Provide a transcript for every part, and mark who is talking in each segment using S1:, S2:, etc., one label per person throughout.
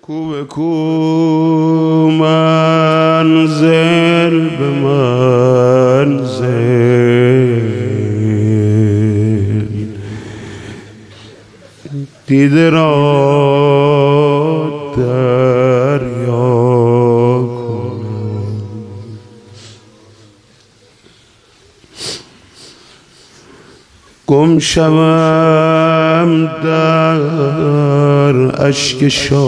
S1: کو به کو منزل به منزل دیده را دریا کنم گم شوم در اشک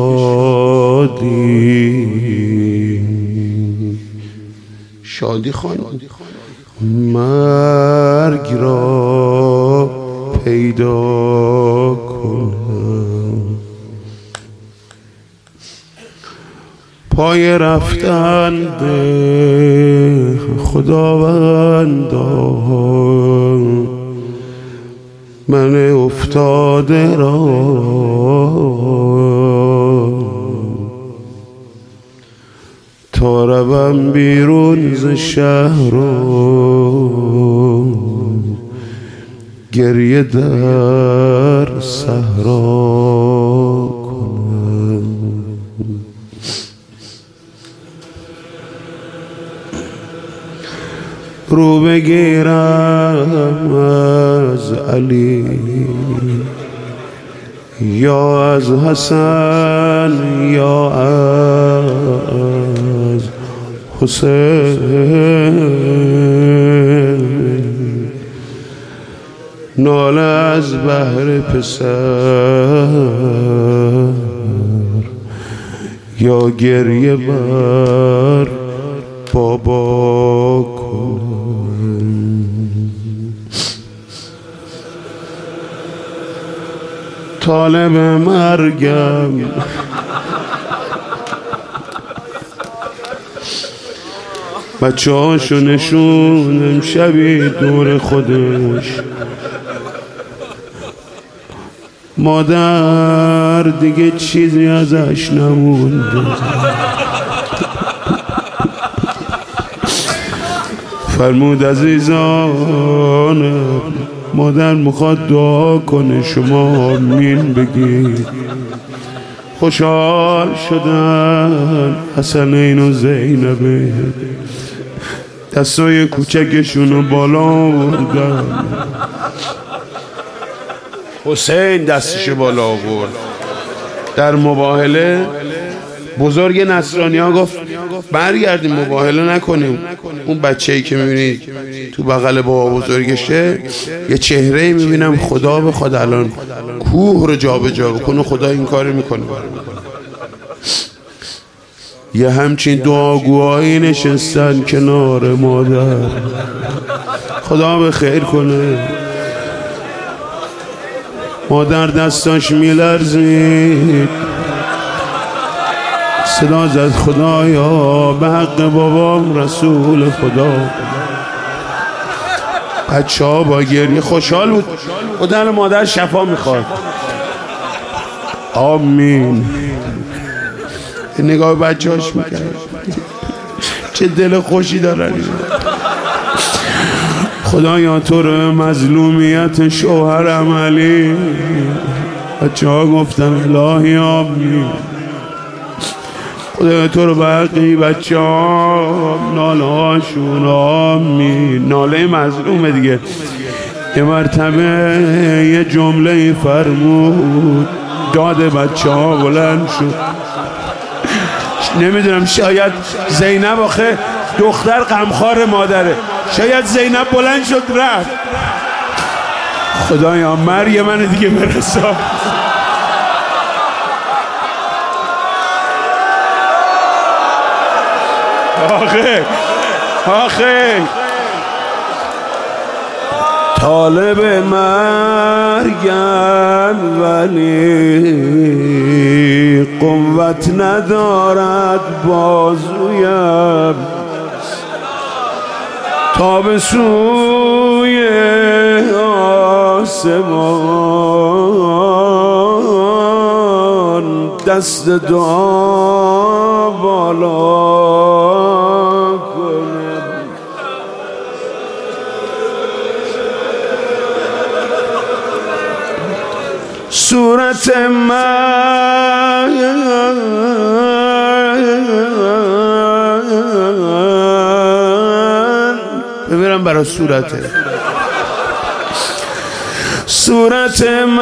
S1: شادی خانم مرگ را پیدا کنم پای رفتن به خداوندا من افتاده را تا روم بیرون ز شهر و گریه در صحرا کنم رو بگیرم از علی یا از حسن یا از حسین ناله از بهر پسر یا گریه بر بابا کنم طالب مرگم بچه هاشو نشوندم شبی دور خودش مادر دیگه چیزی ازش نمونده فرمود عزیزانم مادر میخواد دعا کنه شما آمین بگید خوشحال شدن حسنین و زینبه دستای کوچکشونو بالا آوردن حسین دستشو بالا آورد در مباهله بزرگ نصرانی ها گفت برگردیم مباهله نکنیم اون بچه‌ای که میبینید تو بغل بابا بزرگشه یه چهره‌ای میبینم خدا بخواد الان کوه رو جا به جا بکنه خدا این کار میکنه یه همچین دعاگوهایی نشستن کنار مادر خدا به خیر کنه مادر دستاش میلرزید صدا زد خدایا به حق بابام رسول خدا بچه ها با گریه خوشحال بود بودن مادر شفا میخواد آمین نگاه بچه هاش میکرد چه دل خوشی دارن خدایا تو رو مظلومیت شوهرم علی بچه ها گفتن الهی آمین خدایا تو رو برقی بچه ها ناله هاشون آمین ناله مظلومه دیگه یه مرتبه یه جمله فرمود داد بچه ها بلند شد نمیدونم شاید زینب آخه دختر غمخوار مادره شاید زینب بلند شد رفت خدایا مرگ من دیگه برسا آخه طالب مرگم ولی قوت ندارد بازویم تا به سوی آسمان دست دعا بالا کنم صورت من برای صورته. صورت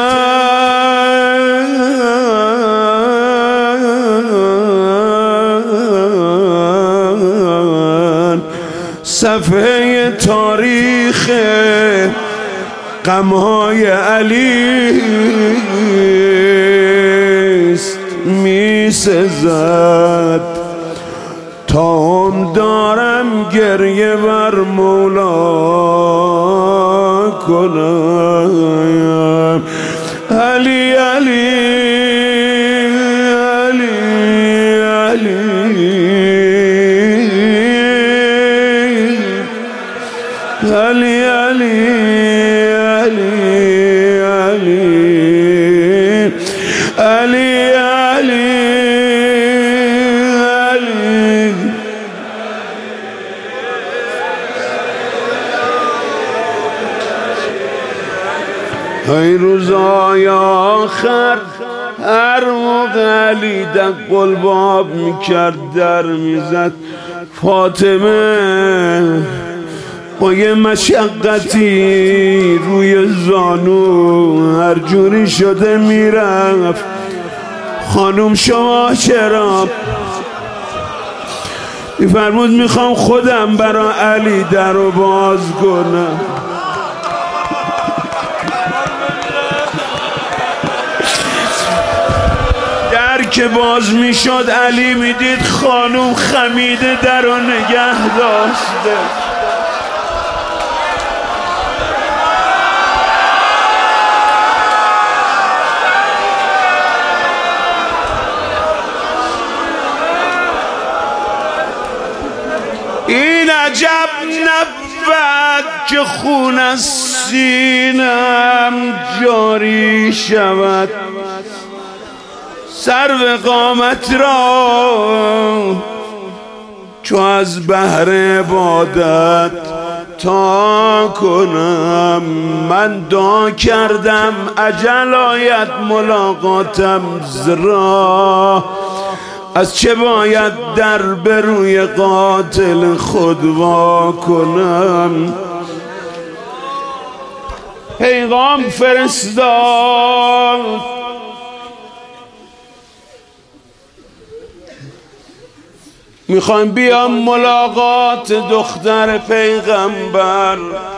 S1: من صفحه تاریخ غمهای علی است، می سزد تا هم دارم گریه بر مولا کنم. علی علی علی علی علی علی علی علی ای روزای آخر هر موقع علی دق باب میکرد در میزد، فاطمه با یه مشقتی روی زانو هر جوری شده میرفت. خانوم شما چرا؟ میفرمود میخوام خودم برا علی در رو باز کنم. در که باز میشد علی میدید خانوم خمیده در رو نگه داشته. این عجب نبود که خون از سینم جاری شود، سرو قامت را چو از بحر عبادت تا کنم. من دعا کردم اجل آید ملاقاتم زرا، از چه باید در به روی قاتل خود وا کنم. پیغام فرستاد میخوایم بیام ملاقات دختر پیغمبر.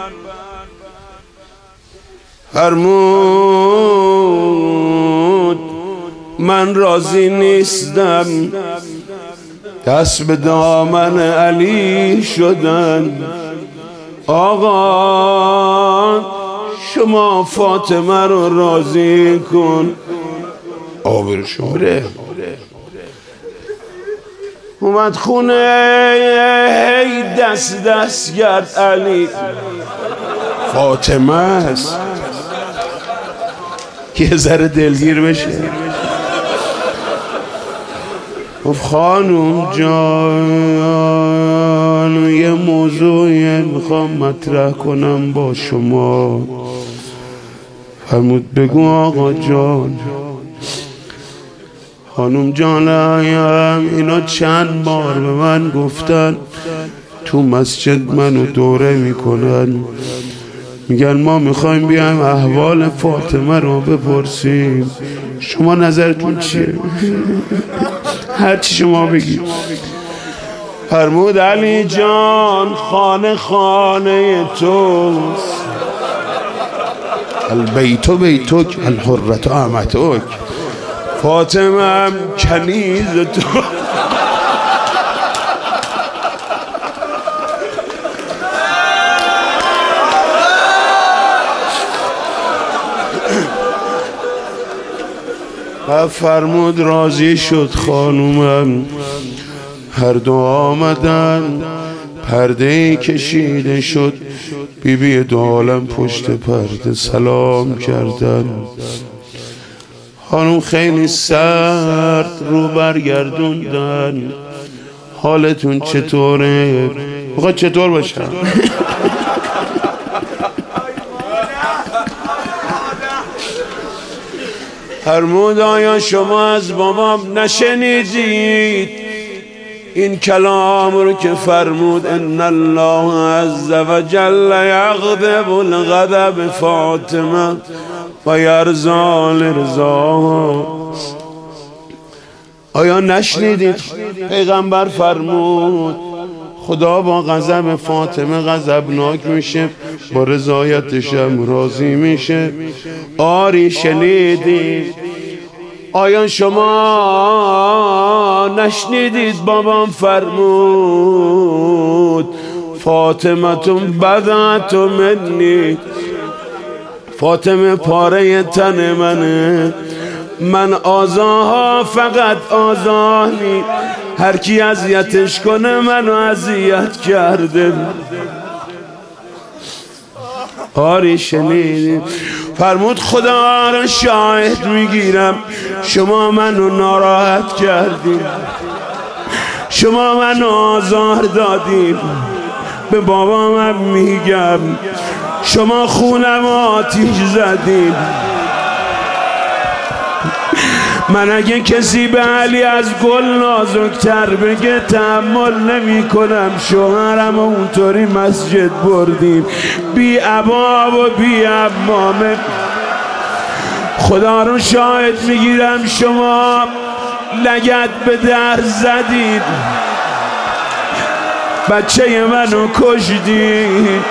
S1: فرمود من راضی نیستم. دست به دامن علی شدن. آقا شما فاطمه رو راضی کن. آبر شمره اومد خونه، هی دست گرد علی. فاطمه است یه ذره دلگیر بشه. گفت خانوم جان یه موضوعی میخوام مطرح کنم با شما. فرمود بگو آقا جان. خانوم جانم اینا چند بار به من گفتن تو مسجد منو دوره میکنن، میگن ما میخوایم بیایم احوال فاطمه رو بپرسیم، شما نظرتون چیه؟ هرچی شما بگید. فرمود علی جان خانه خانه توست، البیت بیتک الحرة امتک. فاطمه هم کنیز تو. و فرمود راضی شد خانومم. هر دو آمدن، پرده کشیده شد، بیبی دو عالم پشت پرده سلام کردن. خانوم خیلی سرد رو برگردوندن. حالتون چطوره؟ بخواد چطور باشم؟ فرمود آیا شما از بابام نشنیدید این کلام رو که فرمود ان الله عز وجل یغضب الغضب فاطمه و یرضا لرضاها، آیا نشنیدید پیغمبر فرمود خدا با غضب فاطمه غضبناک میشه، با رضایتش هم راضی میشه؟ آری شنیدید؟ آیا شما نشنیدید بابام فرمود فاطمتون بدعت منی، فاطمه پاره تن منه، من آزاها فقط آزانی، هر کی اذیتش کنه منو اذیت کرده. آری شنیدید؟ فرمود خدا را شاهد میگیرم شما منو ناراحت کردید، شما منو آزار دادید، به بابام میگم شما خونم آتیش زدید. من اگه کسی به علی از گل نازکتر بگه تحمل نمی کنم، شوهرم اونطوری مسجد بردیم بی عبا و بی عمامه. خدا رو شاهد میگیرم شما لگد به در زدید، بچه منو کشدید،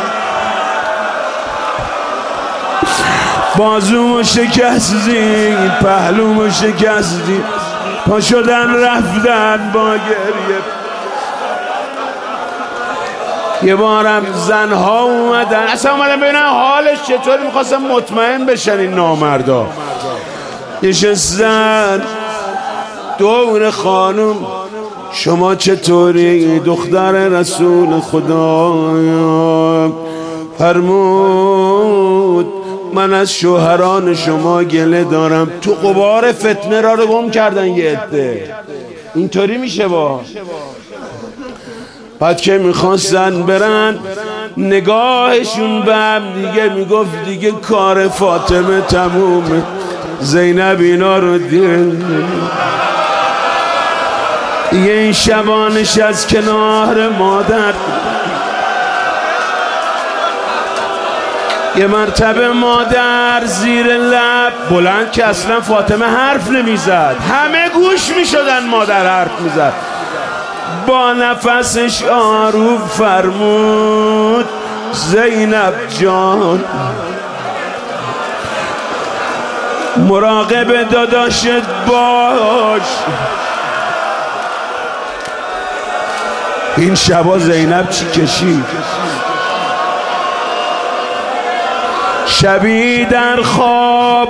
S1: بازومو شکستید، پهلومو شکستید، پا شدن رفتن با گریه. یه بارم زنها اومدن، اصلا اومدن ببینن حالش چطوری، میخواستم مطمئن بشن این نامردا. نشستن دور خانم شما چطوری دختر رسول خدا؟ فرمود من از شوهران شما گله دارم، تو غبار فتنه را رو گم کردن یه عده. اینطوری میشه با بعد که میخواستن برن نگاهشون به هم دیگه میگفت دیگه کار فاطمه تمومه. زینب اینا رو دیگه این شبانش از کنار مادر، یه مرتبه مادر زیر لب بلند که اصلا فاطمه حرف نمیزد، همه گوش میشدن مادر حرف میزد، با نفسش آروم فرمود زینب جان مراقب داداشت باش. این شبا زینب چی کشید؟ شبی در خواب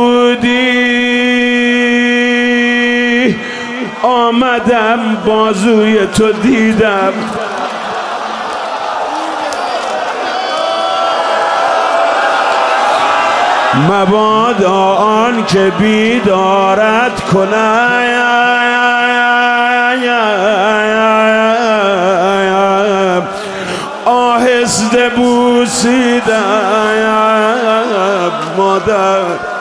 S1: بودی آمدم بازوی تو دیدم، مبادا آن که بیدارت کنم، آهسته بوسیدم مادر.